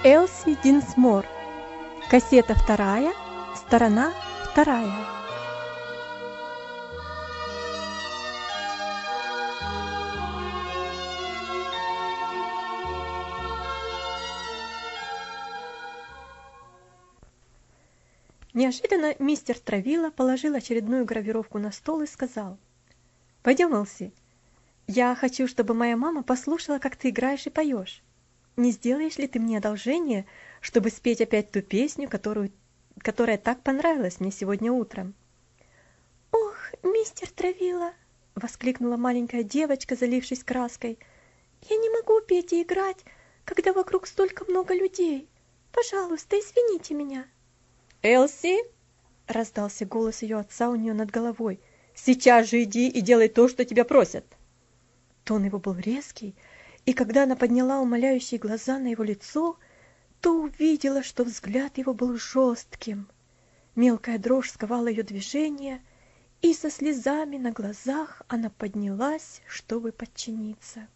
Элси Динсмор. Кассета 2, сторона 2. Неожиданно мистер Травилла положил очередную гравировку на стол и сказал: «Пойдем, Элси. Я хочу, чтобы моя мама послушала, как ты играешь и поешь. Не сделаешь ли ты мне одолжение, чтобы спеть опять ту песню, которая так понравилась мне сегодня утром?» «Ох, мистер Травилла!» — воскликнула маленькая девочка, залившись краской. «Я не могу петь и играть, когда вокруг столько много людей. Пожалуйста, извините меня». «Элси!» — раздался голос ее отца у нее над головой. «Сейчас же иди и делай то, что тебя просят!» Тон его был резкий, и когда она подняла умоляющие глаза на его лицо, то увидела, что взгляд его был жестким. Мелкая дрожь сковала ее движение, и со слезами на глазах она поднялась, чтобы подчиниться.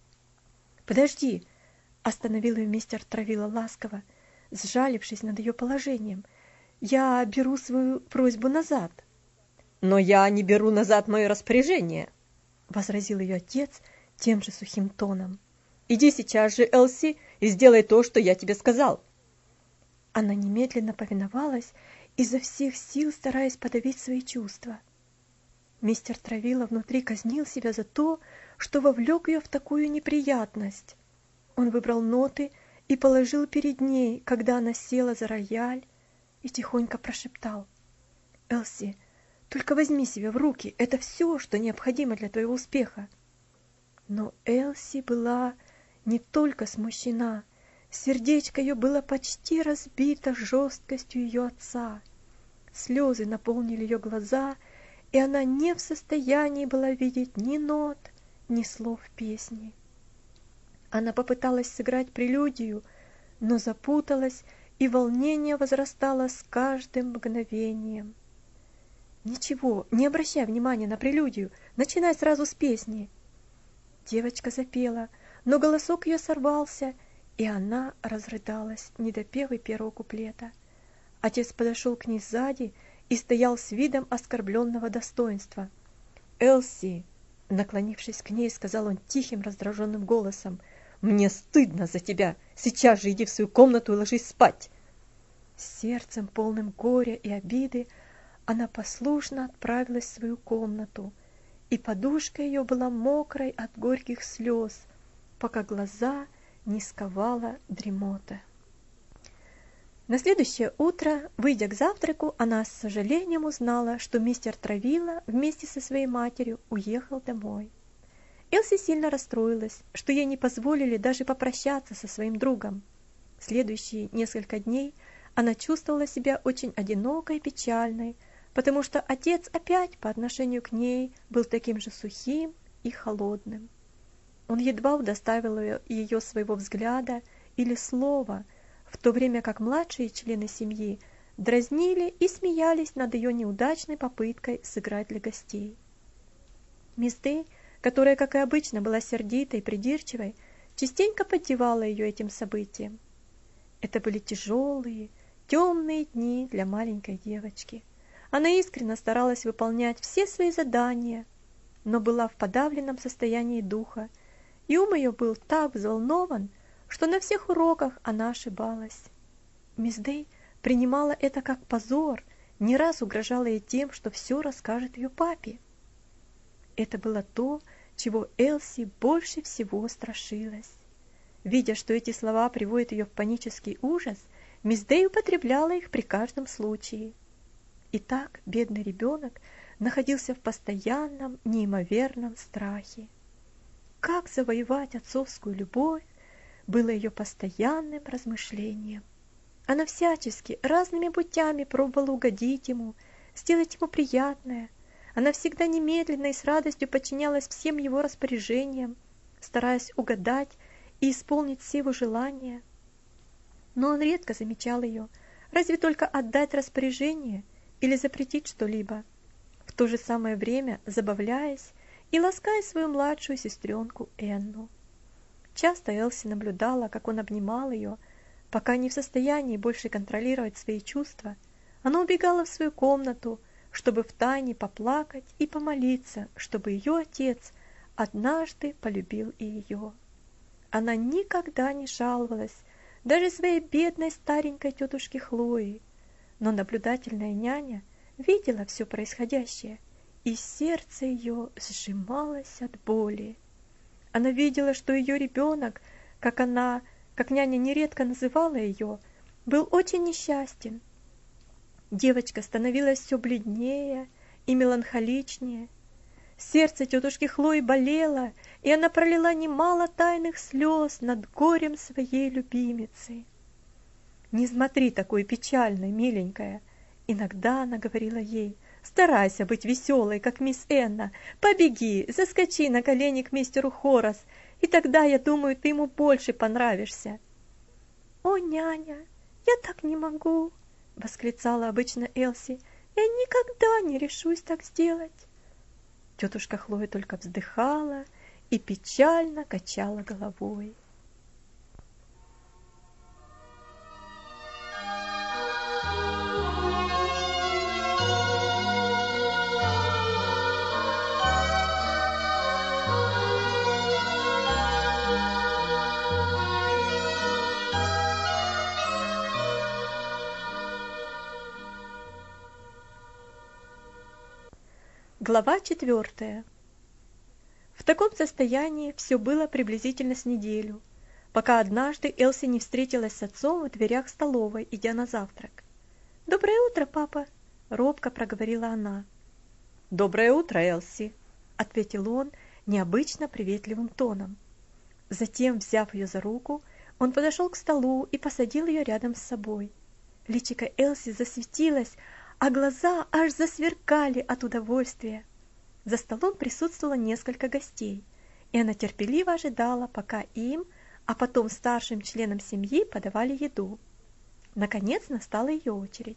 «Подожди!» — остановил ее мистер Травилла ласково, сжалившись над ее положением. «Я беру свою просьбу назад». «Но я не беру назад мое распоряжение», — возразил ее отец тем же сухим тоном. «Иди сейчас же, Элси, и сделай то, что я тебе сказал». Она немедленно повиновалась, изо всех сил стараясь подавить свои чувства. Мистер Травилла внутри казнил себя за то, что вовлек ее в такую неприятность. Он выбрал ноты и положил перед ней, когда она села за рояль, и тихонько прошептал: «Элси, только возьми себя в руки, это все, что необходимо для твоего успеха». Но Элси была не только смущена, сердечко ее было почти разбито жесткостью ее отца. Слезы наполнили ее глаза, и она не в состоянии была видеть ни нот, ни слов песни. Она попыталась сыграть прелюдию, но запуталась, и волнение возрастало с каждым мгновением. «Ничего, не обращай внимания на прелюдию, начинай сразу с песни». Девочка запела, но голосок ее сорвался, и она разрыдалась, не допев и первого куплета. Отец подошел к ней сзади и стоял с видом оскорбленного достоинства. «Элси!» — наклонившись к ней, сказал он тихим, раздраженным голосом: «мне стыдно за тебя! Сейчас же иди в свою комнату и ложись спать!» С сердцем, полным горя и обиды, она послушно отправилась в свою комнату, и подушка ее была мокрой от горьких слез, пока глаза не сковала дремота. На следующее утро, выйдя к завтраку, она с сожалением узнала, что мистер Травилла вместе со своей матерью уехал домой. Элси сильно расстроилась, что ей не позволили даже попрощаться со своим другом. Следующие несколько дней она чувствовала себя очень одинокой и печальной, потому что отец опять по отношению к ней был таким же сухим и холодным. Он едва удоставил ее своего взгляда или слова, в то время как младшие члены семьи дразнили и смеялись над ее неудачной попыткой сыграть для гостей. Мисс Дэй, которая, как и обычно, была сердитой и придирчивой, частенько поддевала ее этим событием. Это были тяжелые, темные дни для маленькой девочки. Она искренне старалась выполнять все свои задания, но была в подавленном состоянии духа, и ум ее был так взволнован, что на всех уроках она ошибалась. Мисс Дэй принимала это как позор, не раз угрожала ей тем, что все расскажет ее папе. Это было то, чего Элси больше всего страшилась. Видя, что эти слова приводят ее в панический ужас, мисс Дэй употребляла их при каждом случае. Итак, бедный ребенок находился в постоянном, неимоверном страхе. Как завоевать отцовскую любовь было ее постоянным размышлением. Она всячески, разными путями пробовала угодить ему, сделать ему приятное. Она всегда немедленно и с радостью подчинялась всем его распоряжениям, стараясь угадать и исполнить все его желания. Но он редко замечал ее, разве только отдать распоряжение или запретить что-либо, в то же самое время забавляясь и лаская свою младшую сестренку Энну. Часто Элси наблюдала, как он обнимал ее, Пока не в состоянии больше контролировать свои чувства, она убегала в свою комнату, чтобы втайне поплакать и помолиться, чтобы ее отец однажды полюбил и ее. Она никогда не жаловалась даже своей бедной старенькой тетушке Хлое, но наблюдательная няня видела все происходящее, и сердце ее сжималось от боли. Она видела, что ее ребенок, как няня нередко называла ее, был очень несчастен. Девочка становилась все бледнее и меланхоличнее. Сердце тетушки Хлои болело, и она пролила немало тайных слез над горем своей любимицы. «Не смотри такой печальной, миленькая!» Иногда она говорила ей: «Старайся быть веселой, как мисс Энна. Побеги, заскочи на колени к мистеру Хорас, и тогда, я думаю, ты ему больше понравишься». «О, няня, я так не могу!» — восклицала обычно Элси. «Я никогда не решусь так сделать!» Тетушка Хлоя только вздыхала и печально качала головой. Глава 4. В таком состоянии все было приблизительно с неделю, пока однажды Элси не встретилась с отцом в дверях столовой, идя на завтрак. «Доброе утро, папа!» — робко проговорила она. «Доброе утро, Элси!» — ответил он необычно приветливым тоном. Затем, взяв ее за руку, он подошел к столу и посадил ее рядом с собой. Личико Элси засветилось, а глаза аж засверкали от удовольствия. За столом присутствовало несколько гостей, и она терпеливо ожидала, пока им, а потом старшим членам семьи подавали еду. Наконец настала ее очередь.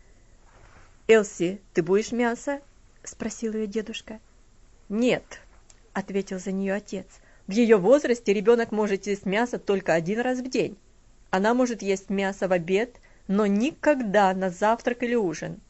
«Элси, ты будешь мясо?» — спросил ее дедушка. «Нет», — ответил за нее отец. «В ее возрасте ребенок может есть мясо только 1 раз в день. Она может есть мясо в обед, но никогда на завтрак или ужин».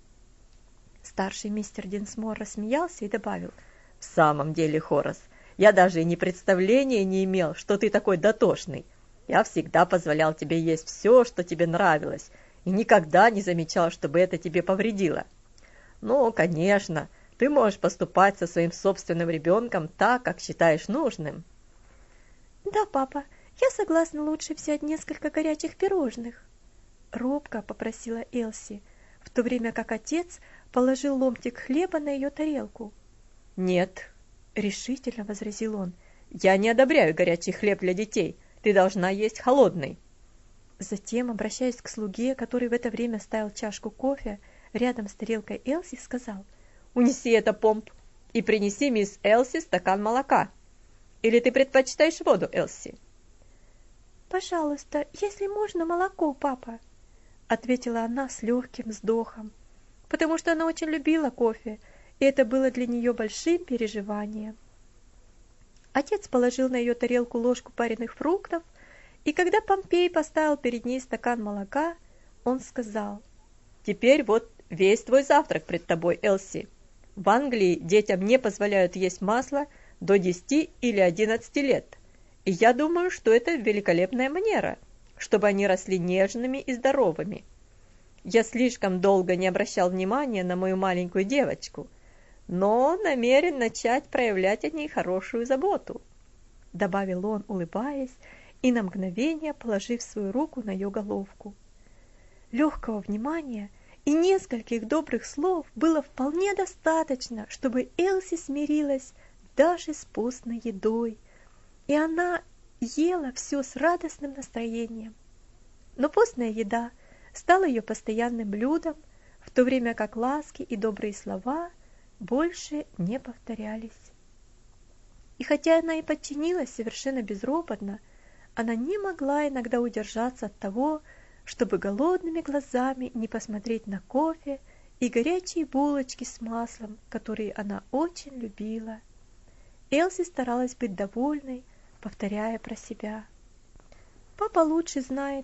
Старший мистер Динсмор рассмеялся и добавил: «В самом деле, Хорас, я даже и представления не имел, что ты такой дотошный. Я всегда позволял тебе есть все, что тебе нравилось, и никогда не замечал, чтобы это тебе повредило. Ну, конечно, ты можешь поступать со своим собственным ребенком так, как считаешь нужным». «Да, папа, я согласна лучше взять несколько горячих пирожных», — робко попросила Элси, в то время как отец положил ломтик хлеба на ее тарелку. «Нет», — решительно возразил он, — «я не одобряю горячий хлеб для детей. Ты должна есть холодный». Затем, обращаясь к слуге, который в это время ставил чашку кофе рядом с тарелкой Элси, сказал: «Унеси это, Помп, и принеси мисс Элси стакан молока. Или ты предпочитаешь воду, Элси?» «Пожалуйста, если можно, молоко, папа», — ответила она с легким вздохом, потому что она очень любила кофе, и это было для нее большим переживанием. Отец положил на ее тарелку ложку пареных фруктов, и когда Помпей поставил перед ней стакан молока, он сказал: «Теперь вот весь твой завтрак пред тобой, Элси. В Англии детям не позволяют есть масло до 10 или 11 лет, и я думаю, что это великолепная манера, чтобы они росли нежными и здоровыми. Я слишком долго не обращал внимания на мою маленькую девочку, но намерен начать проявлять о ней хорошую заботу», — добавил он, улыбаясь и на мгновение положив свою руку на ее головку. Легкого внимания и нескольких добрых слов было вполне достаточно, чтобы Элси смирилась даже с постной едой, и она ела все с радостным настроением. Но постная еда стала ее постоянным блюдом, в то время как ласки и добрые слова больше не повторялись. И хотя она и подчинилась совершенно безропотно, она не могла иногда удержаться от того, чтобы голодными глазами не посмотреть на кофе и горячие булочки с маслом, которые она очень любила. Элси старалась быть довольной, повторяя про себя: «Папа лучше знает,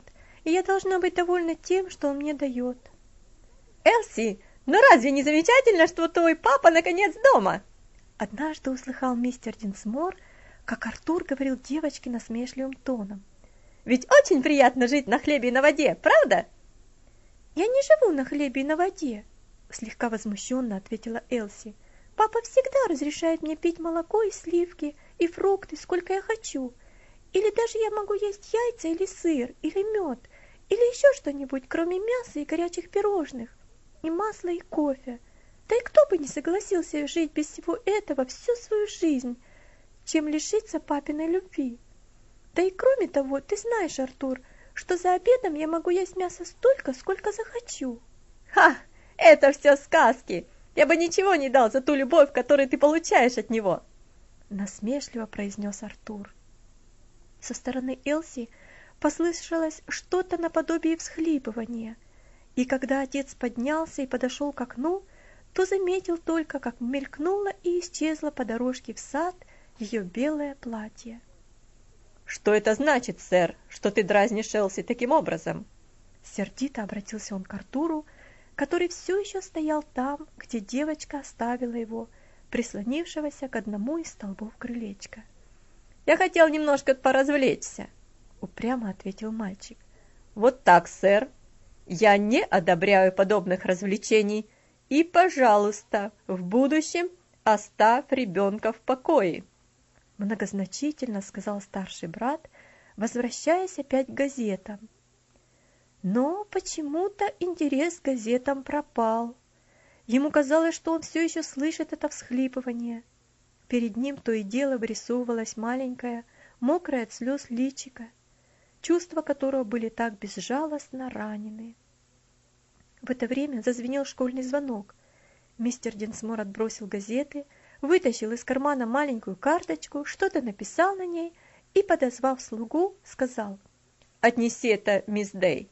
и я должна быть довольна тем, что он мне дает. Элси, ну разве не замечательно, что твой папа наконец дома? Однажды услыхал мистер Динсмор, как Артур говорил девочке насмешливым тоном. Ведь очень приятно жить на хлебе и на воде, правда? Я не живу на хлебе и на воде, слегка возмущенно ответила Элси. Папа всегда разрешает мне пить молоко и сливки, и фрукты, сколько я хочу. Или даже я могу есть яйца или сыр, или мед, или еще что-нибудь, кроме мяса и горячих пирожных, и масла и кофе. Да и кто бы не согласился жить без всего этого всю свою жизнь, чем лишиться папиной любви. Да и кроме того, ты знаешь, Артур, что за обедом я могу есть мясо столько, сколько захочу. Ха, это все сказки. Я бы ничего не дал за ту любовь, которую ты получаешь от него, насмешливо произнес Артур. Со стороны Элси послышалось что-то наподобие всхлипывания, и когда отец поднялся и подошел к окну, то заметил только, как мелькнуло и исчезло по дорожке в сад ее белое платье. «Что это значит, сэр, что ты дразнишь Элси таким образом?» Сердито обратился он к Артуру, который все еще стоял там, где девочка оставила его, прислонившегося к одному из столбов крылечка. «Я хотел немножко поразвлечься», — упрямо ответил мальчик. «Вот так, сэр. Я не одобряю подобных развлечений, и, пожалуйста, в будущем оставь ребенка в покое», — многозначительно сказал старший брат, возвращаясь опять к газетам. Но почему-то интерес к газетам пропал. Ему казалось, что он все еще слышит это всхлипывание. Перед ним то и дело вырисовывалась маленькая, мокрая от слез личико, чувства которого были так безжалостно ранены. В это время зазвенел школьный звонок. Мистер Динсмор отбросил газеты, вытащил из кармана маленькую карточку, что-то написал на ней и, подозвав слугу, сказал: «Отнеси это, мисс Дэй».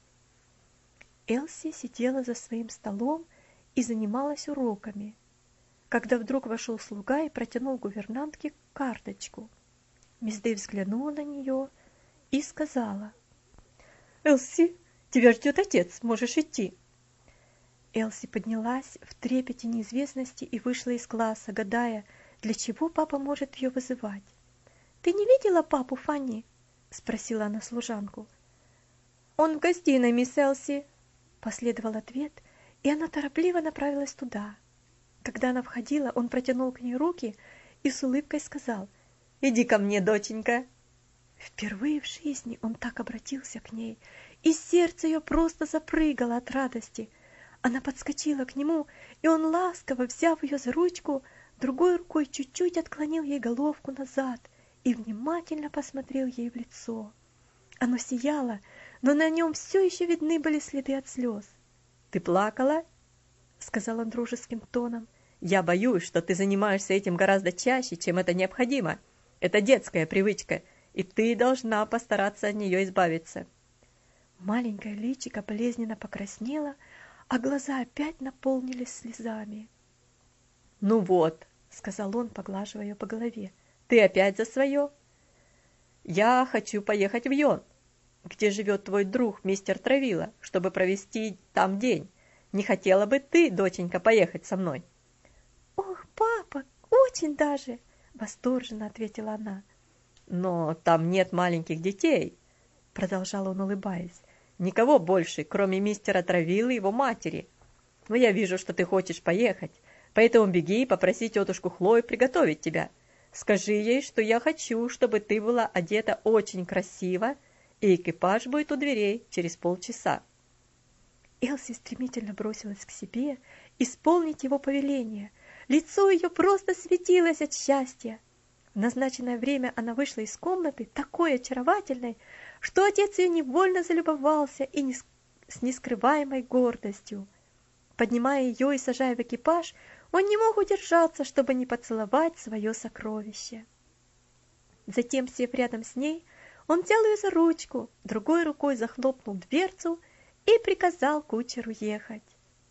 Элси сидела за своим столом и занималась уроками, когда вдруг вошел слуга и протянул гувернантке карточку. Мисс Дэй взглянула на нее и сказала: «Элси, тебя ждет отец, можешь идти». Элси поднялась в трепете неизвестности и вышла из класса, гадая, для чего папа может ее вызывать. «Ты не видела папу, Фанни?» — спросила она служанку. «Он в гостиной, мисс Элси», — последовал ответ, и она торопливо направилась туда. Когда она входила, он протянул к ней руки и с улыбкой сказал: «Иди ко мне, доченька». Впервые в жизни он так обратился к ней, и сердце ее просто запрыгало от радости. Она подскочила к нему, и он, ласково взяв ее за ручку, другой рукой чуть-чуть отклонил ей головку назад и внимательно посмотрел ей в лицо. Оно сияло, но на нем все еще видны были следы от слез. «Ты плакала?» — сказал он дружеским тоном. «Я боюсь, что ты занимаешься этим гораздо чаще, чем это необходимо. Это детская привычка, и ты должна постараться от нее избавиться». Маленькое личико болезненно покраснело, а глаза опять наполнились слезами. «Ну вот», — сказал он, поглаживая ее по голове, — «ты опять за свое? Я хочу поехать в Йон, где живет твой друг, мистер Травила, чтобы провести там день. Не хотела бы ты, доченька, поехать со мной?» «Ох, папа, очень даже!» — восторженно ответила она. «Но там нет маленьких детей», — продолжал он, улыбаясь. «Никого больше, кроме мистера Травилы и его матери. Но я вижу, что ты хочешь поехать, поэтому беги и попроси тетушку Хлою приготовить тебя. Скажи ей, что я хочу, чтобы ты была одета очень красиво, и экипаж будет у дверей через полчаса». Элси стремительно бросилась к себе исполнить его повеление. Лицо ее просто светилось от счастья. В назначенное время она вышла из комнаты такой очаровательной, что отец ее невольно залюбовался и с нескрываемой гордостью. Поднимая ее и сажая в экипаж, он не мог удержаться, чтобы не поцеловать свое сокровище. Затем, сев рядом с ней, он взял ее за ручку, другой рукой захлопнул дверцу и приказал кучеру ехать.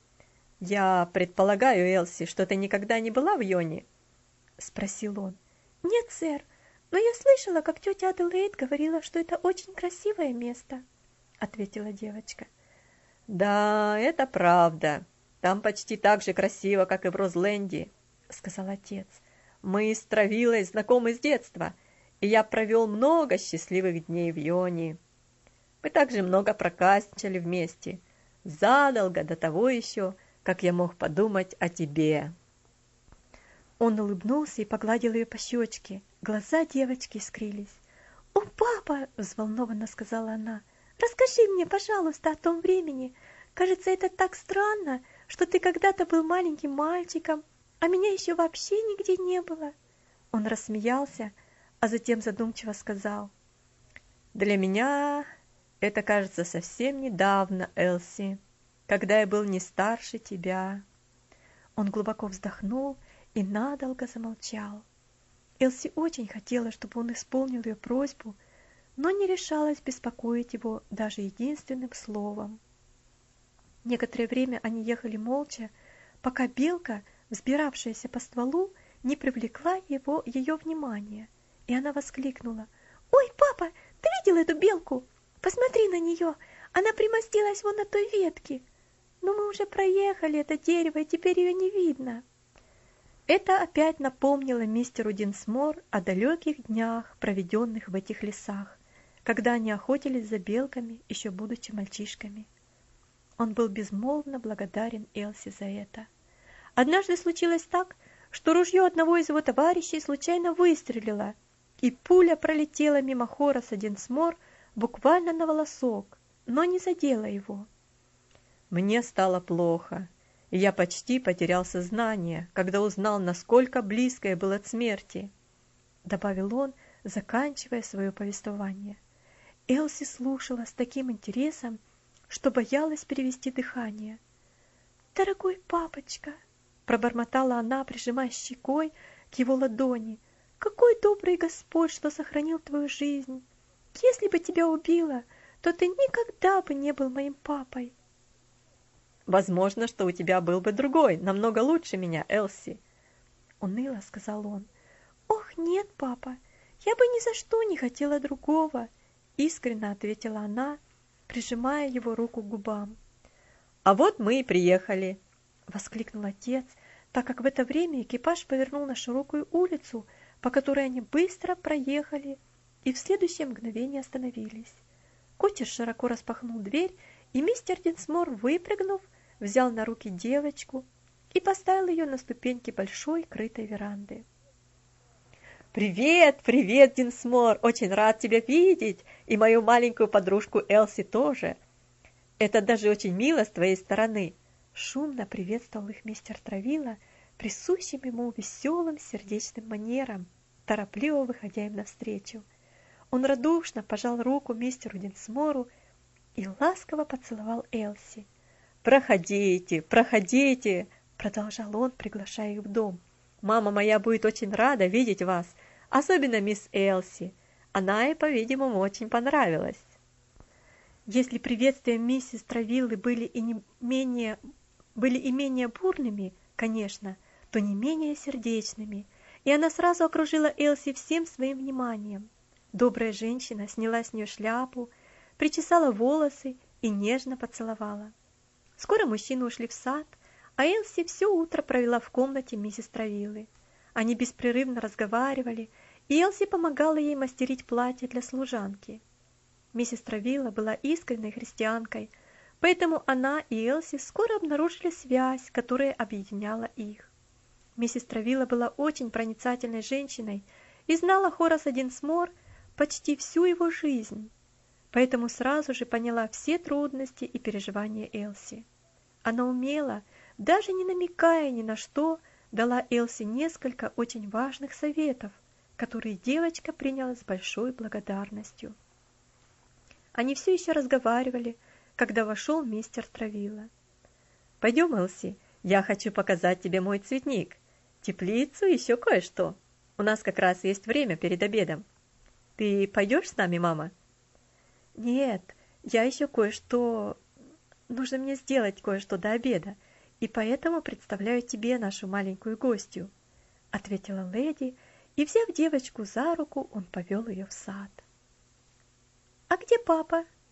«Я предполагаю, Элси, что ты никогда не была в Йоне?» — спросил он. «Нет, сэр, но я слышала, как тетя Аделаид говорила, что это очень красивое место», — ответила девочка. «Да, это правда. Там почти так же красиво, как и в Розленде», — сказал отец. «Мы с Травилой знакомы с детства, и я провел много счастливых дней в Йоне. Мы также много проказничали вместе, задолго до того еще, как я мог подумать о тебе». Он улыбнулся и погладил ее по щечке. Глаза девочки искрились. «О, папа!» – взволнованно сказала она. «Расскажи мне, пожалуйста, о том времени. Кажется, это так странно, что ты когда-то был маленьким мальчиком, а меня еще вообще нигде не было». Он рассмеялся, а затем задумчиво сказал. «Для меня это кажется совсем недавно, Элси, когда я был не старше тебя». Он глубоко вздохнул и надолго замолчал. Элси очень хотела, чтобы он исполнил ее просьбу, но не решалась беспокоить его даже единственным словом. Некоторое время они ехали молча, пока белка, взбиравшаяся по стволу, не привлекла ее внимание, и она воскликнула. «Ой, папа, ты видел эту белку? Посмотри на нее, она примостилась вон на той ветке. Но мы уже проехали это дерево, и теперь ее не видно». Это опять напомнило мистеру Динсмор о далеких днях, проведенных в этих лесах, когда они охотились за белками, еще будучи мальчишками. Он был безмолвно благодарен Элси за это. Однажды случилось так, что ружье одного из его товарищей случайно выстрелило, и пуля пролетела мимо Хораса Динсмор буквально на волосок, но не задела его. «Мне стало плохо, и я почти потерял сознание, когда узнал, насколько близко я был от смерти», — добавил он, заканчивая свое повествование. Элси слушала с таким интересом, что боялась перевести дыхание. «Дорогой папочка», — пробормотала она, прижимая щекой к его ладони, — «какой добрый Господь, что сохранил твою жизнь! Если бы тебя убило, то ты никогда бы не был моим папой». «Возможно, что у тебя был бы другой, намного лучше меня, Элси», — уныло сказал он. «Ох, нет, папа, я бы ни за что не хотела другого», — искренне ответила она, прижимая его руку к губам. «А вот мы и приехали», — воскликнул отец, так как в это время экипаж повернул на широкую улицу, по которой они быстро проехали и в следующее мгновение остановились. Кучер широко распахнул дверь, и мистер Динсмор, выпрыгнув, взял на руки девочку и поставил ее на ступеньки большой крытой веранды. «Привет, привет, Динсмор! Очень рад тебя видеть, и мою маленькую подружку Элси тоже. Это даже очень мило с твоей стороны!» Шумно приветствовал их мистер Травила, присущим ему веселым сердечным манерам, торопливо выходя им навстречу. Он радушно пожал руку мистеру Динсмору и ласково поцеловал Элси. «Проходите, проходите!» — продолжал он, приглашая их в дом. «Мама моя будет очень рада видеть вас, особенно мисс Элси. Она ей, по-видимому, очень понравилась». Если приветствия миссис Травиллы были и менее бурными, конечно, то не менее сердечными, и она сразу окружила Элси всем своим вниманием. Добрая женщина сняла с нее шляпу, причесала волосы и нежно поцеловала. Скоро мужчины ушли в сад, а Элси все утро провела в комнате миссис Травиллы. Они беспрерывно разговаривали, и Элси помогала ей мастерить платье для служанки. Миссис Травилла была искренней христианкой, поэтому она и Элси скоро обнаружили связь, которая объединяла их. Миссис Травилла была очень проницательной женщиной и знала Хораса Динсмор почти всю его жизнь, поэтому сразу же поняла все трудности и переживания Элси. Она умела, даже не намекая ни на что, дала Элси несколько очень важных советов, которые девочка приняла с большой благодарностью. Они все еще разговаривали, когда вошел мистер Травилла. «Пойдем, Элси, я хочу показать тебе мой цветник, теплицу и еще кое-что. У нас как раз есть время перед обедом. Ты пойдешь с нами, мама?» «Нет, я еще кое-что... Нужно мне сделать кое-что до обеда, и поэтому представляю тебе нашу маленькую гостью», — ответила леди, и, взяв девочку за руку, он повел ее в сад. «А где папа?»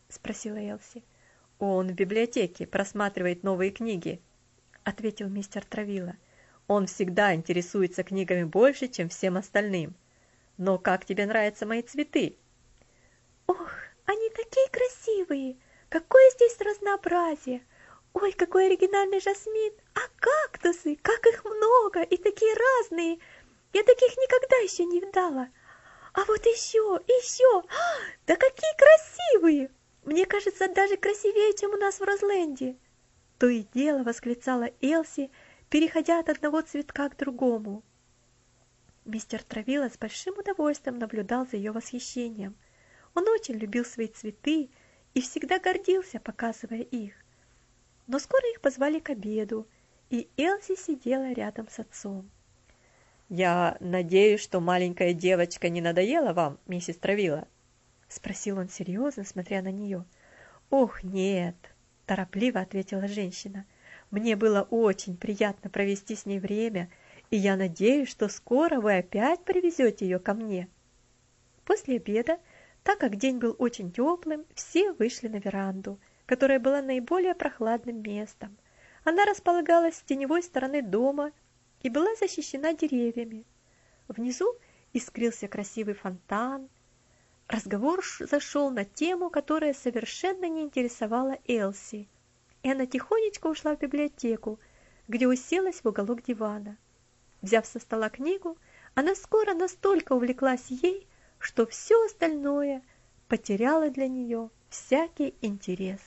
– спросила Элси. «Он в библиотеке просматривает новые книги», – ответил мистер Травилла. «Он всегда интересуется книгами больше, чем всем остальным. Но как тебе нравятся мои цветы?» «Ох, они такие красивые! Какое здесь разнообразие! Ой, какой оригинальный жасмин! А кактусы, как их много и такие разные! Я таких никогда еще не видала! А вот еще! Да какие красивые! Мне кажется, даже красивее, чем у нас в Розленде!» То и дело восклицала Элси, переходя от одного цветка к другому. Мистер Травилла с большим удовольствием наблюдал за ее восхищением. Он очень любил свои цветы и всегда гордился, показывая их. Но скоро их позвали к обеду, и Элси сидела рядом с отцом. «Я надеюсь, что маленькая девочка не надоела вам, миссис Травилла?» — спросил он серьезно, смотря на нее. «Ох, нет!» — торопливо ответила женщина. «Мне было очень приятно провести с ней время, и я надеюсь, что скоро вы опять привезете ее ко мне». После обеда, так как день был очень теплым, все вышли на веранду, которая была наиболее прохладным местом. Она располагалась с теневой стороны дома и была защищена деревьями. Внизу искрился красивый фонтан. Разговор зашел на тему, которая совершенно не интересовала Элси, и она тихонечко ушла в библиотеку, где уселась в уголок дивана. Взяв со стола книгу, она скоро настолько увлеклась ей, что все остальное потеряло для нее всякий интерес.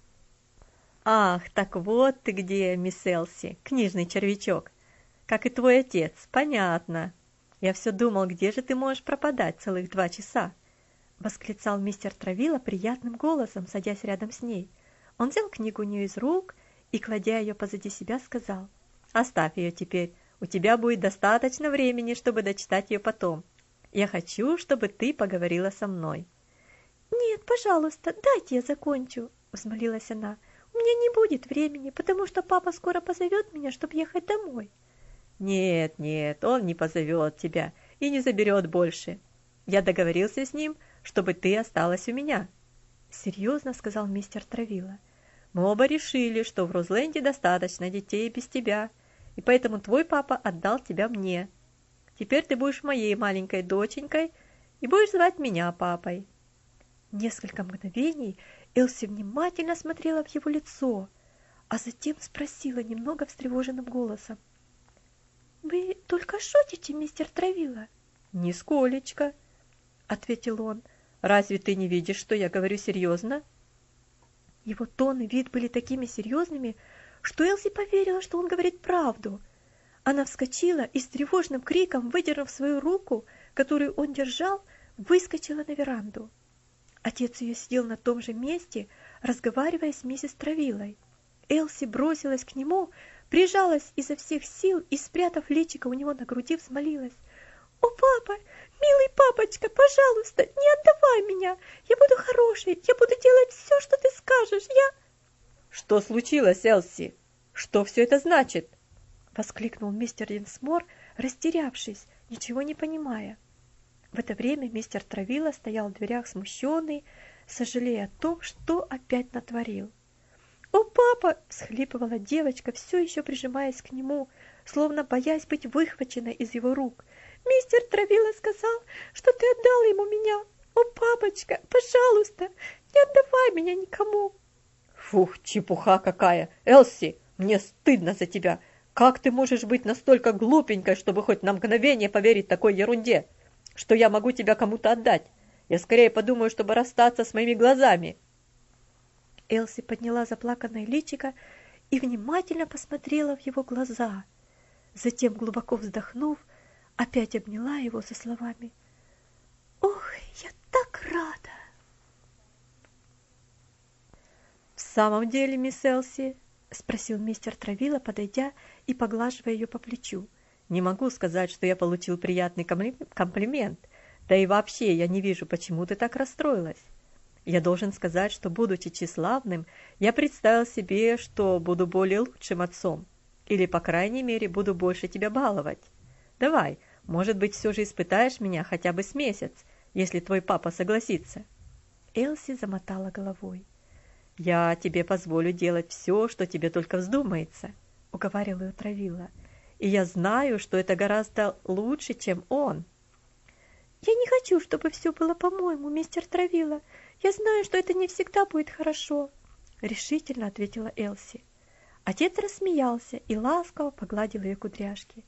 «Ах, так вот ты где, мисс Элси, книжный червячок! Как и твой отец, понятно. Я все думал, где же ты можешь пропадать целых 2 часа?» — восклицал мистер Травилла приятным голосом, садясь рядом с ней. Он взял книгу у нее из рук и, кладя ее позади себя, сказал: «Оставь ее теперь, у тебя будет достаточно времени, чтобы дочитать ее потом. Я хочу, чтобы ты поговорила со мной». «Нет, пожалуйста, дайте я закончу», — взмолилась она. «У меня не будет времени, потому что папа скоро позовет меня, чтобы ехать домой». «Нет, нет, он не позовет тебя и не заберет больше. Я договорился с ним, чтобы ты осталась у меня», — серьезно сказал мистер Травилла. «Мы оба решили, что в Розленде достаточно детей без тебя, и поэтому твой папа отдал тебя мне. Теперь ты будешь моей маленькой доченькой и будешь звать меня папой». Несколько мгновений Элси внимательно смотрела в его лицо, а затем спросила немного встревоженным голосом: «Вы только шутите, мистер Травилла?» «Нисколечко», — ответил он. «Разве ты не видишь, что я говорю серьезно?» Его тон и вид были такими серьезными, что Элси поверила, что он говорит правду. Она вскочила и с тревожным криком, выдернув свою руку, которую он держал, выскочила на веранду. Отец ее сидел на том же месте, разговаривая с миссис Травиллой. Элси бросилась к нему, прижалась изо всех сил и, спрятав личико у него на груди, взмолилась: «О, папа, милый папочка, пожалуйста, не отдавай меня! Я буду хорошей, я буду делать все, что ты скажешь, я...» «Что случилось, Элси? Что все это значит?» — воскликнул мистер Динсмор, растерявшись, ничего не понимая. В это время мистер Травилла стоял в дверях смущенный, сожалея о том, что опять натворил. «О, папа!» — всхлипывала девочка, все еще прижимаясь к нему, словно боясь быть выхваченной из его рук. «Мистер Травилла сказал, что ты отдал ему меня. О, папочка, пожалуйста, не отдавай меня никому!» «Фух, чепуха какая! Элси, мне стыдно за тебя! Как ты можешь быть настолько глупенькой, чтобы хоть на мгновение поверить такой ерунде, что я могу тебя кому-то отдать? Я скорее подумаю, чтобы расстаться с моими глазами!» Элси подняла заплаканное личико и внимательно посмотрела в его глаза. Затем, глубоко вздохнув, опять обняла его со словами: «Ох, я так рада!» «В самом деле, мисс Элси?» — спросил мистер Травилла, подойдя и поглаживая ее по плечу. «Не могу сказать, что я получил приятный комплимент, да и вообще я не вижу, почему ты так расстроилась. Я должен сказать, что, будучи тщеславным, я представил себе, что буду более лучшим отцом, или, по крайней мере, буду больше тебя баловать. Давай, может быть, все же испытаешь меня хотя бы с месяц, если твой папа согласится». Элси замотала головой. «Я тебе позволю делать все, что тебе только вздумается», — уговаривала ее Травила. «И я знаю, что это гораздо лучше, чем он». «Я не хочу, чтобы все было по-моему, мистер Травила. Я знаю, что это не всегда будет хорошо», — решительно ответила Элси. Отец рассмеялся и ласково погладил ее кудряшки.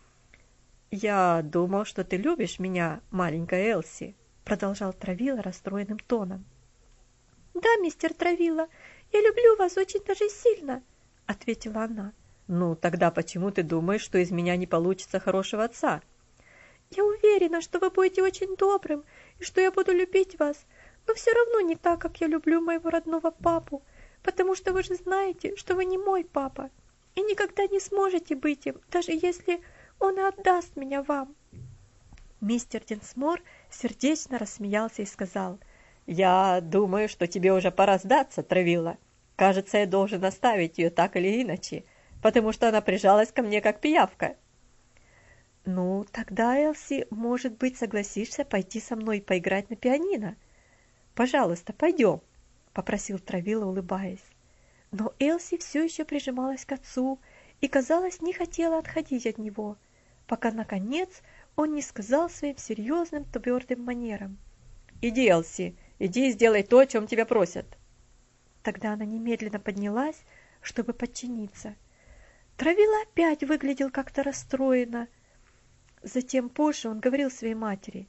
«Я думал, что ты любишь меня, маленькая Элси», — продолжал Травила расстроенным тоном. «Да, мистер Травила, я люблю вас очень даже сильно», — ответила она. «Ну, тогда почему ты думаешь, что из меня не получится хорошего отца?» «Я уверена, что вы будете очень добрым и что я буду любить вас, но все равно не так, как я люблю моего родного папу, потому что вы же знаете, что вы не мой папа и никогда не сможете быть им, даже если он и отдаст меня вам». Мистер Динсмор сердечно рассмеялся и сказал: «Я думаю, что тебе уже пора сдаться, Травила. Кажется, я должен оставить ее так или иначе, потому что она прижалась ко мне как пиявка». «Ну, тогда, Элси, может быть, согласишься пойти со мной поиграть на пианино? Пожалуйста, пойдем», — попросил Травила, улыбаясь. Но Элси все еще прижималась к отцу и, казалось, не хотела отходить от него, пока, наконец, он не сказал своим серьезным твердым манером: «Иди, Элси, иди и сделай то, о чем тебя просят». Тогда она немедленно поднялась, чтобы подчиниться. Травила опять выглядел как-то расстроенно. Затем позже он говорил своей матери: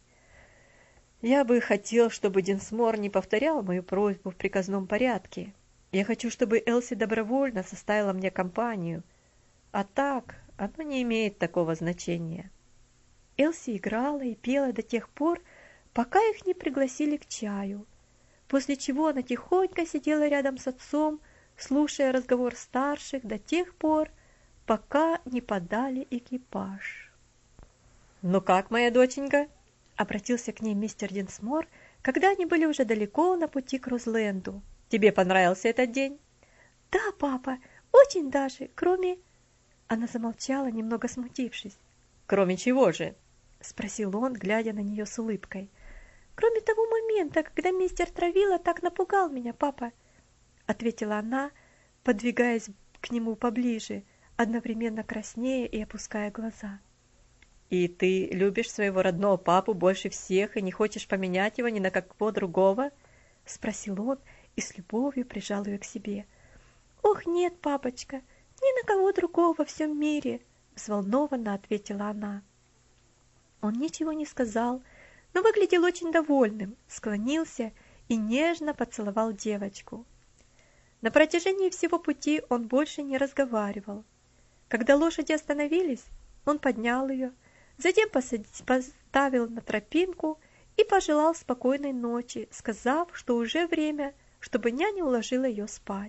«Я бы хотел, чтобы Динсмор не повторял мою просьбу в приказном порядке. Я хочу, чтобы Элси добровольно составила мне компанию. А так, оно не имеет такого значения». Элси играла и пела до тех пор, пока их не пригласили к чаю, после чего она тихонько сидела рядом с отцом, слушая разговор старших до тех пор, пока не подали экипаж. «Ну как, моя доченька?» — обратился к ней мистер Динсмор, когда они были уже далеко на пути к Розленду. «Тебе понравился этот день?» «Да, папа, очень даже, кроме...» Она замолчала, немного смутившись. «Кроме чего же?» — спросил он, глядя на нее с улыбкой. «Кроме того момента, когда мистер Травила так напугал меня, папа», — ответила она, подвигаясь к нему поближе, одновременно краснея и опуская глаза. «И ты любишь своего родного папу больше всех и не хочешь поменять его ни на кого другого?» — спросил он и с любовью прижал ее к себе. «Ох, нет, папочка, ни на кого другого во всем мире», — взволнованно ответила она. Он ничего не сказал, но выглядел очень довольным, склонился и нежно поцеловал девочку. На протяжении всего пути он больше не разговаривал. Когда лошади остановились, он поднял ее, затем поставил на тропинку и пожелал спокойной ночи, сказав, что уже время, чтобы няня уложила ее спать.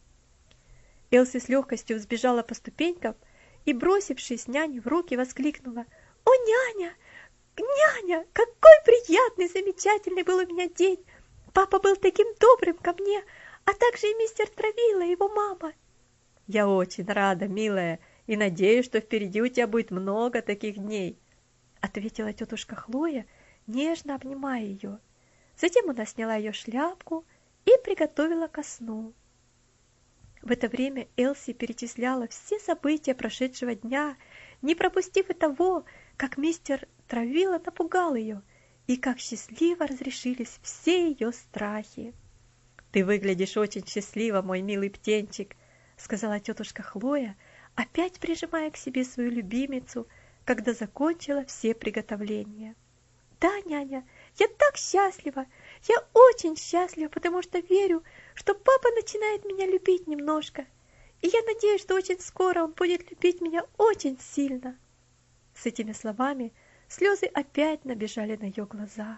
Элси с легкостью взбежала по ступенькам и, бросившись няне в руки, воскликнула: «О, няня! Няня! Какой приятный, замечательный был у меня день! Папа был таким добрым ко мне, а также и мистер Травила, и его мама!» «Я очень рада, милая, и надеюсь, что впереди у тебя будет много таких дней», — ответила тетушка Хлоя, нежно обнимая ее. Затем она сняла ее шляпку и приготовила ко сну. В это время Элси перечисляла все события прошедшего дня, не пропустив и того, как мистер Травила напугал ее, и как счастливо разрешились все ее страхи. «Ты выглядишь очень счастливо, мой милый птенчик», — сказала тетушка Хлоя, опять прижимая к себе свою любимицу, когда закончила все приготовления. «Да, няня, я так счастлива! Я очень счастлива, потому что верю, что папа начинает меня любить немножко, и я надеюсь, что очень скоро он будет любить меня очень сильно». С этими словами слезы опять набежали на ее глаза.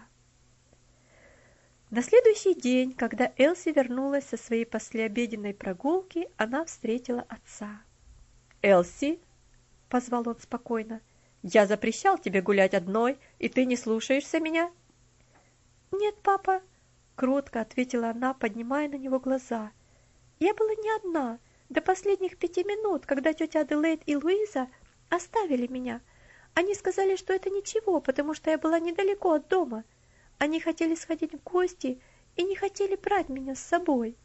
На следующий день, когда Элси вернулась со своей послеобеденной прогулки, она встретила отца. «Элси», — позвал он спокойно, — «я запрещал тебе гулять одной, и ты не слушаешься меня?» «Нет, папа», — кротко ответила она, поднимая на него глаза. «Я была не одна до последних 5 минут, когда тетя Аделаид и Луиза оставили меня. Они сказали, что это ничего, потому что я была недалеко от дома. Они хотели сходить в гости и не хотели брать меня с собой».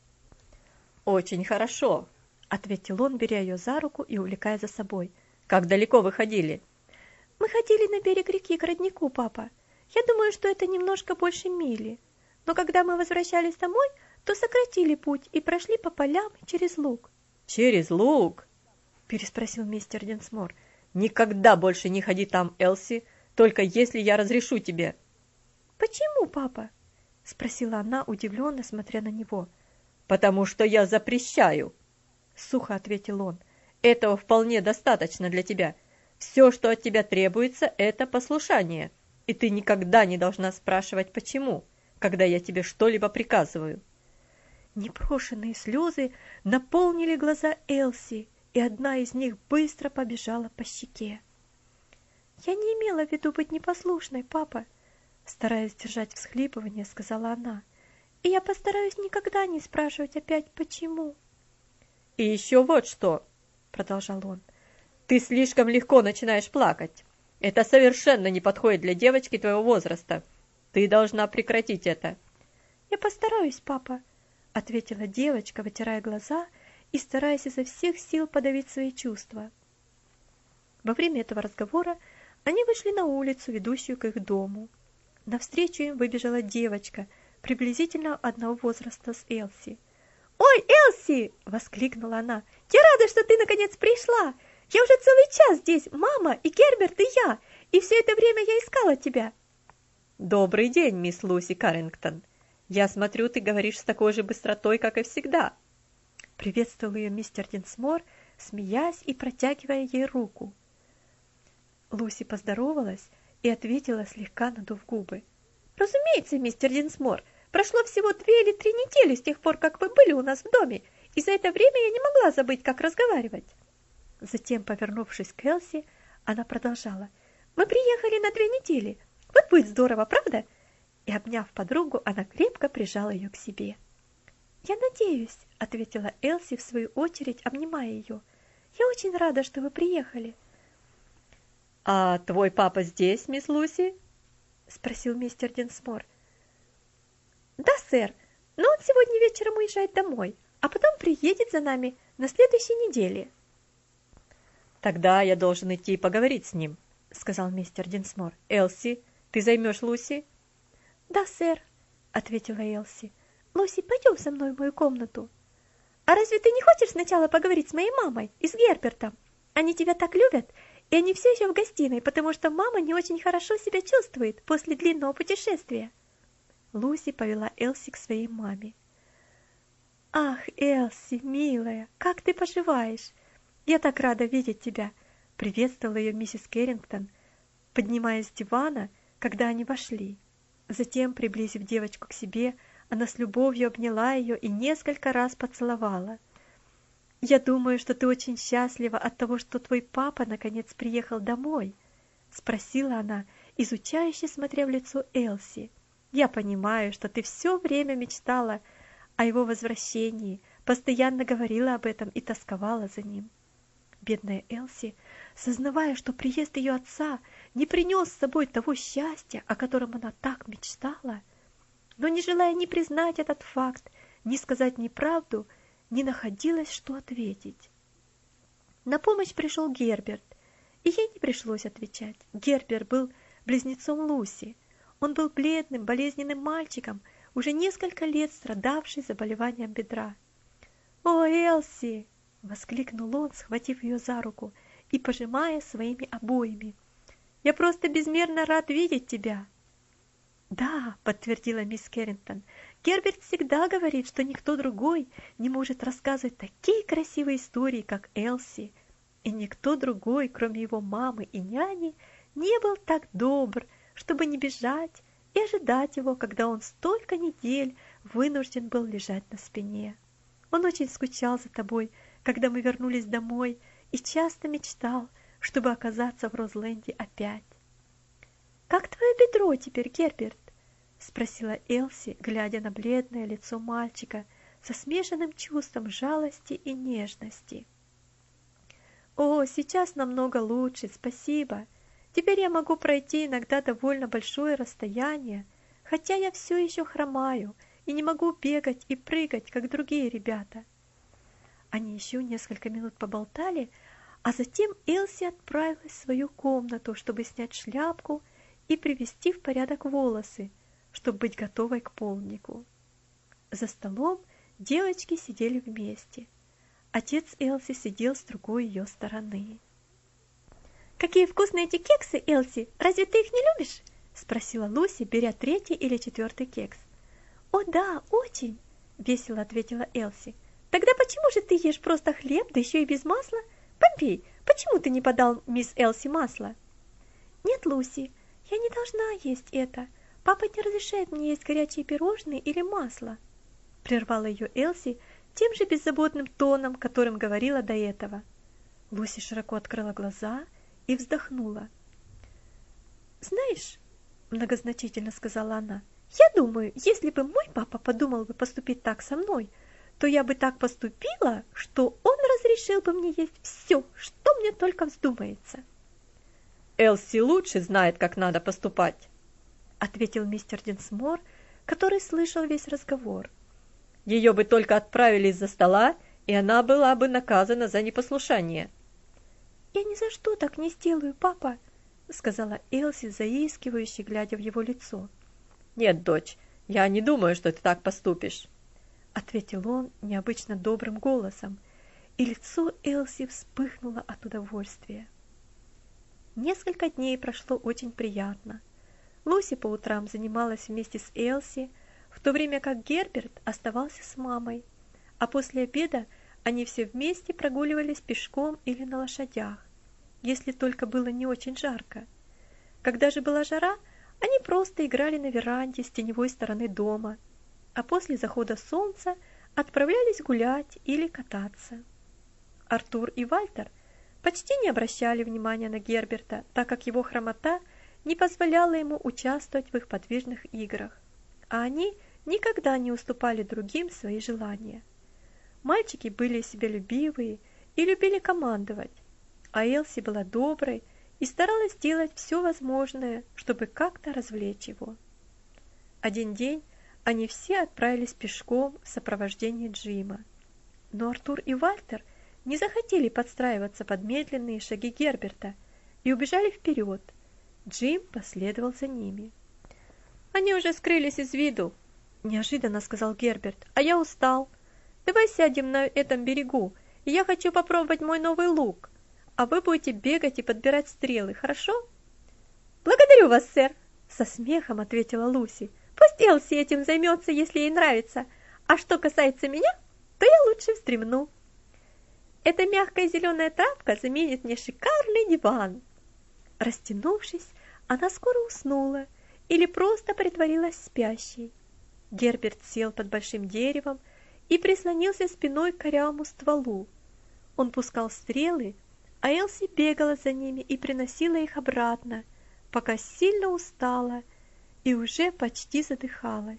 «Очень хорошо», — ответил он, беря ее за руку и увлекая за собой. «Как далеко вы ходили?» «Мы ходили на берег реки к роднику, папа. Я думаю, что это немножко больше мили. Но когда мы возвращались домой, то сократили путь и прошли по полям через луг». «Через луг?» — переспросил мистер Динсмор. «Никогда больше не ходи там, Элси, только если я разрешу тебе». «Почему, папа?» — спросила она, удивленно смотря на него. «Потому что я запрещаю», — сухо ответил он. «Этого вполне достаточно для тебя. Все, что от тебя требуется, это послушание, и ты никогда не должна спрашивать «почему», когда я тебе что-либо приказываю». Непрошенные слезы наполнили глаза Элси, и одна из них быстро побежала по щеке. «Я не имела в виду быть непослушной, папа», — стараясь держать всхлипывание, сказала она. «И я постараюсь никогда не спрашивать опять «почему». «И еще вот что», — продолжал он, — «ты слишком легко начинаешь плакать. Это совершенно не подходит для девочки твоего возраста. Ты должна прекратить это». «Я постараюсь, папа», — ответила девочка, вытирая глаза и стараясь изо всех сил подавить свои чувства. Во время этого разговора они вышли на улицу, ведущую к их дому. Навстречу им выбежала девочка, приблизительно одного возраста с Элси. «Ой, Элси!» — воскликнула она. «Я рада, что ты наконец пришла! Я уже целый час здесь, мама и Герберт и я, и все это время я искала тебя!» «Добрый день, мисс Луси Каррингтон. Я смотрю, ты говоришь с такой же быстротой, как и всегда». Приветствовал ее мистер Динсмор, смеясь и протягивая ей руку. Луси поздоровалась и ответила, слегка надув губы. «Разумеется, мистер Динсмор, прошло всего 2 или 3 недели с тех пор, как вы были у нас в доме, и за это время я не могла забыть, как разговаривать». Затем, повернувшись к Элси, она продолжала. «Мы приехали на 2 недели. Вот будет здорово, правда?» И, обняв подругу, она крепко прижала ее к себе. «Я надеюсь», — ответила Элси, в свою очередь, обнимая ее. «Я очень рада, что вы приехали». «А твой папа здесь, мисс Луси?» — спросил мистер Динсмор. «Да, сэр, но он сегодня вечером уезжает домой, а потом приедет за нами на следующей неделе». «Тогда я должен идти и поговорить с ним», — сказал мистер Динсмор. «Элси, ты займешь Луси?» «Да, сэр», — ответила Элси. «Луси, пойдем со мной в мою комнату». «А разве ты не хочешь сначала поговорить с моей мамой и с Гербертом? Они тебя так любят, и они все еще в гостиной, потому что мама не очень хорошо себя чувствует после длинного путешествия». Луси повела Элси к своей маме. «Ах, Элси, милая, как ты поживаешь? Я так рада видеть тебя!» — приветствовала ее миссис Кэррингтон, поднимаясь с дивана, когда они вошли. Затем, приблизив девочку к себе, она с любовью обняла ее и несколько раз поцеловала. «Я думаю, что ты очень счастлива от того, что твой папа наконец приехал домой», — спросила она, изучающе смотря в лицо Элси. «Я понимаю, что ты все время мечтала о его возвращении, постоянно говорила об этом и тосковала за ним». Бедная Элси, сознавая, что приезд ее отца не принес с собой того счастья, о котором она так мечтала, но не желая ни признать этот факт, ни сказать неправду, не находилась, что ответить. На помощь пришел Герберт, и ей не пришлось отвечать. Герберт был близнецом Луси. Он был бледным, болезненным мальчиком, уже несколько лет страдавший заболеванием бедра. «О, Элси!» — воскликнул он, схватив ее за руку и пожимая своими обоими. «Я просто безмерно рад видеть тебя!» «Да», — подтвердила мисс Кэррингтон, — «Герберт всегда говорит, что никто другой не может рассказывать такие красивые истории, как Элси, и никто другой, кроме его мамы и няни, не был так добр, чтобы не бежать и ожидать его, когда он столько недель вынужден был лежать на спине. Он очень скучал за тобой, когда мы вернулись домой, и часто мечтал, чтобы оказаться в Розленде опять». «Как твое бедро теперь, Герберт?» — спросила Элси, глядя на бледное лицо мальчика со смешанным чувством жалости и нежности. «О, сейчас намного лучше, спасибо. Теперь я могу пройти иногда довольно большое расстояние, хотя я все еще хромаю и не могу бегать и прыгать, как другие ребята». Они еще несколько минут поболтали, а затем Элси отправилась в свою комнату, чтобы снять шляпку и привести в порядок волосы, чтобы быть готовой к полднику. За столом девочки сидели вместе. Отец Элси сидел с другой ее стороны. «Какие вкусные эти кексы, Элси! Разве ты их не любишь?» — спросила Луси, беря 3-й или 4-й кекс. «О да, очень!» — весело ответила Элси. «Тогда почему же ты ешь просто хлеб, да еще и без масла? Помпей, почему ты не подал мисс Элси масло?» «Нет, Луси, я не должна есть это. Папа не разрешает мне есть горячие пирожные или масло», — прервала ее Элси тем же беззаботным тоном, которым говорила до этого. Луси широко открыла глаза и вздохнула. «Знаешь, — многозначительно сказала она, — я думаю, если бы мой папа подумал бы поступить так со мной, то я бы так поступила, что он разрешил бы мне есть все, что мне только вздумается». «Элси лучше знает, как надо поступать», — ответил мистер Динсмор, который слышал весь разговор. «Ее бы только отправили из-за стола, и она была бы наказана за непослушание». «Я ни за что так не сделаю, папа», — сказала Элси, заискивающе глядя в его лицо. «Нет, дочь, я не думаю, что ты так поступишь», — ответил он необычно добрым голосом, и лицо Элси вспыхнуло от удовольствия. Несколько дней прошло очень приятно. Луси по утрам занималась вместе с Элси, в то время как Герберт оставался с мамой, а после обеда они все вместе прогуливались пешком или на лошадях, если только было не очень жарко. Когда же была жара, они просто играли на веранде с теневой стороны дома, а после захода солнца отправлялись гулять или кататься. Артур и Вальтер почти не обращали внимания на Герберта, так как его хромота не позволяла ему участвовать в их подвижных играх, а они никогда не уступали другим свои желания. Мальчики были себялюбивые и любили командовать, а Элси была доброй и старалась делать все возможное, чтобы как-то развлечь его. Один день они все отправились пешком в сопровождении Джима, но Артур и Вальтер не захотели подстраиваться под медленные шаги Герберта и убежали вперед. Джим последовал за ними. «Они уже скрылись из виду», — неожиданно сказал Герберт, — «а я устал. Давай сядем на этом берегу, и я хочу попробовать мой новый лук, а вы будете бегать и подбирать стрелы, хорошо?» «Благодарю вас, сэр», — со смехом ответила Луси. «Пусть Элси этим займется, если ей нравится, а что касается меня, то я лучше вздремну. Эта мягкая зеленая травка заменит мне шикарный диван». Растянувшись, она скоро уснула или просто притворилась спящей. Герберт сел под большим деревом и прислонился спиной к корявому стволу. Он пускал стрелы, а Элси бегала за ними и приносила их обратно, пока сильно устала и уже почти задыхалась.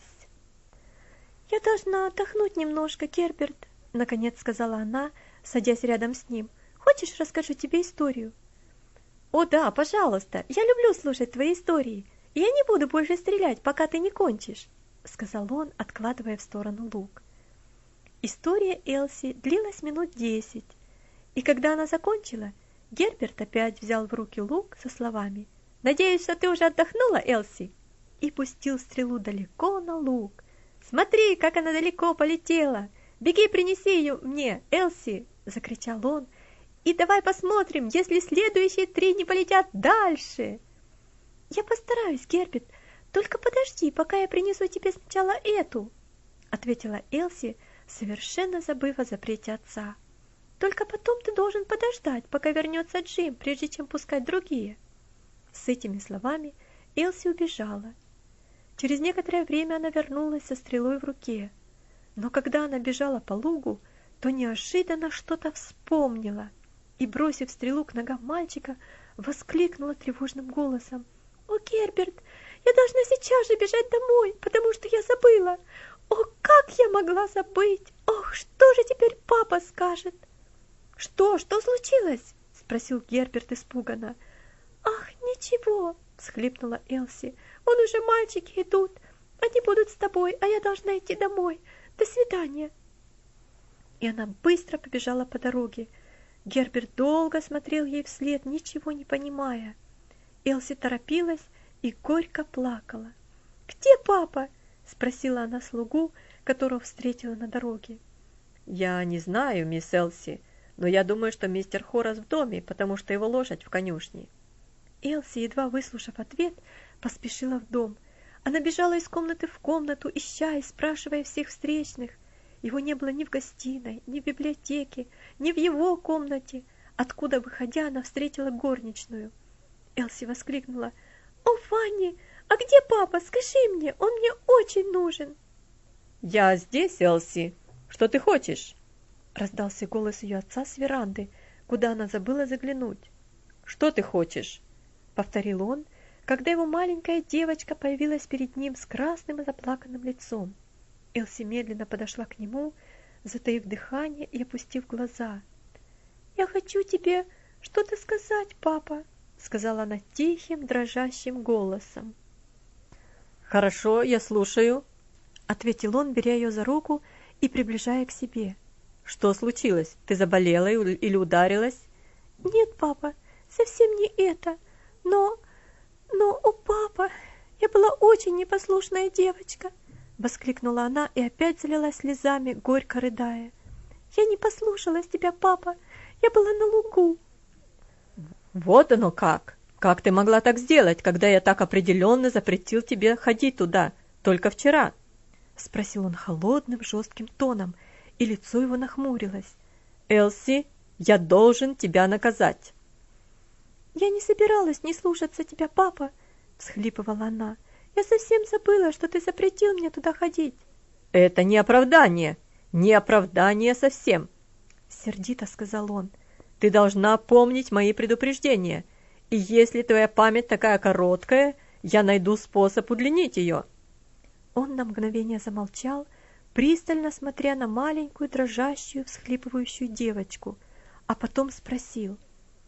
«Я должна отдохнуть немножко, Герберт», — наконец сказала она, садясь рядом с ним. «Хочешь, расскажу тебе историю?» «О да, пожалуйста, я люблю слушать твои истории, и я не буду больше стрелять, пока ты не кончишь», — сказал он, откладывая в сторону лук. История Элси длилась минут 10, и когда она закончила, Герберт опять взял в руки лук со словами «Надеюсь, что ты уже отдохнула, Элси?» и пустил стрелу далеко на луг. «Смотри, как она далеко полетела! Беги, принеси ее мне, Элси!» — закричал он. «И давай посмотрим, если следующие 3 не полетят дальше!» «Я постараюсь, Герберт, только подожди, пока я принесу тебе сначала эту!» — ответила Элси, совершенно забыв о запрете отца. «Только потом ты должен подождать, пока вернется Джим, прежде чем пускать другие». С этими словами Элси убежала. Через некоторое время она вернулась со стрелой в руке, но когда она бежала по лугу, то неожиданно что-то вспомнила и, бросив стрелу к ногам мальчика, воскликнула тревожным голосом: «О, Герберт, я должна сейчас же бежать домой, потому что я забыла! О, как я могла забыть! Ох, что же теперь папа скажет?» «Что случилось?» — спросил Герберт испуганно. «Ах, ничего!» — всхлипнула Элси. «Вон уже мальчики идут. Они будут с тобой, а я должна идти домой. До свидания. И она быстро побежала по дороге. Герберт долго смотрел ей вслед, ничего не понимая. Элси торопилась и горько плакала. «Где папа?» — спросила она слугу, которого встретила на дороге. «Я не знаю, мисс Элси, но я думаю, что мистер Хорас в доме, потому что его лошадь в конюшне». Элси, едва выслушав ответ, поспешила в дом. Она бежала из комнаты в комнату, ища и спрашивая всех встречных. Его не было ни в гостиной, ни в библиотеке, ни в его комнате, откуда, выходя, она встретила горничную. Элси воскликнула: «О, Фанни, а где папа? Скажи мне, он мне очень нужен!» «Я здесь, Элси. Что ты хочешь?» Раздался голос ее отца с веранды, куда она забыла заглянуть. «Что ты хочешь?» — повторил он, когда его маленькая девочка появилась перед ним с красным и заплаканным лицом. Элси медленно подошла к нему, затаив дыхание и опустив глаза. «Я хочу тебе что-то сказать, папа», — сказала она тихим, дрожащим голосом. «Хорошо, я слушаю», — ответил он, беря ее за руку и приближая к себе. «Что случилось? Ты заболела или ударилась?» «Нет, папа, совсем не это. Но, о, папа, я была очень непослушная девочка», — воскликнула она и опять залилась слезами, горько рыдая. «Я не послушалась тебя, папа. Я была на лугу». «Вот оно как! Как ты могла так сделать, когда я так определенно запретил тебе ходить туда, только вчера?» — спросил он холодным, жестким тоном, и лицо его нахмурилось. «Элси, я должен тебя наказать». «Я не собиралась не слушаться тебя, папа», — всхлипывала она. «Я совсем забыла, что ты запретил мне туда ходить». «Это не оправдание совсем», — сердито сказал он. «Ты должна помнить мои предупреждения, и если твоя память такая короткая, я найду способ удлинить ее». Он на мгновение замолчал, пристально смотря на маленькую, дрожащую, всхлипывающую девочку, а потом спросил: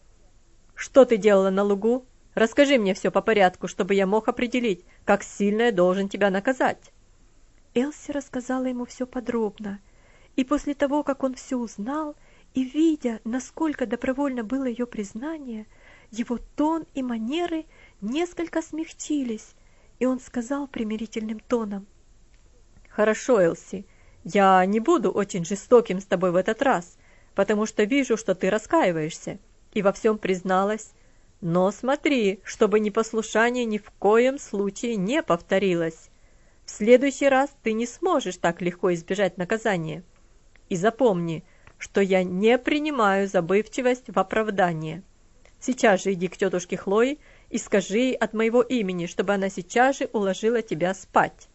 «Что ты делала на лугу? Расскажи мне все по порядку, чтобы я мог определить, как сильно я должен тебя наказать». Элси рассказала ему все подробно, и после того, как он все узнал, и видя, насколько добровольно было ее признание, его тон и манеры несколько смягчились, и он сказал примирительным тоном: «Хорошо, Элси, я не буду очень жестоким с тобой в этот раз, потому что вижу, что ты раскаиваешься и во всем призналась. Но смотри, чтобы непослушание ни в коем случае не повторилось. В следующий раз ты не сможешь так легко избежать наказания. И запомни, что я не принимаю забывчивость в оправдание. Сейчас же иди к тетушке Хлое и скажи ей от моего имени, чтобы она сейчас же уложила тебя спать».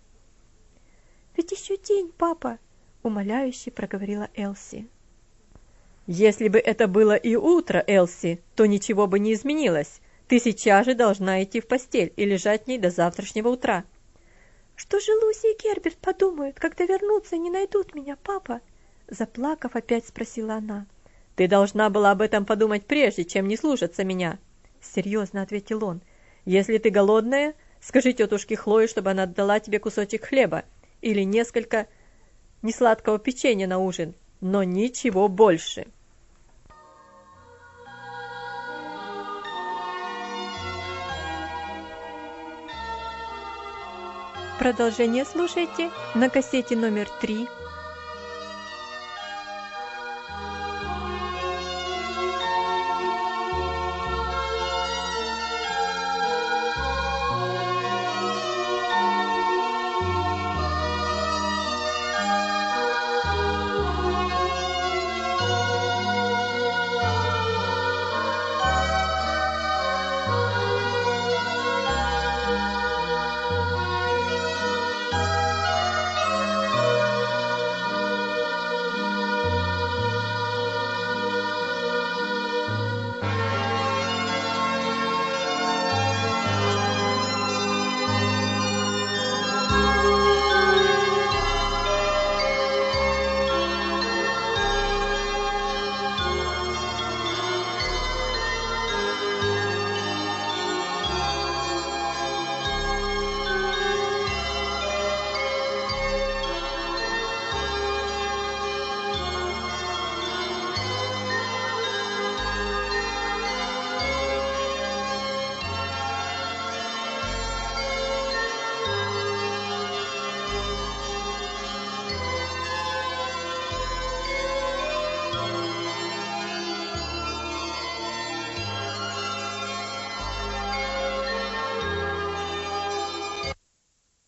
«Ведь еще день, папа», — умоляюще проговорила Элси. «Если бы это было и утро, Элси, то ничего бы не изменилось. Ты сейчас же должна идти в постель и лежать в ней до завтрашнего утра». «Что же Луси и Герберт подумают, когда вернутся и не найдут меня, папа?» Заплакав, опять спросила она. «Ты должна была об этом подумать прежде, чем не слушаться меня», — серьезно ответил он. «Если ты голодная, скажи тетушке Хлое, чтобы она отдала тебе кусочек хлеба или несколько несладкого печенья на ужин, но ничего больше». Продолжение слушайте на кассете номер 3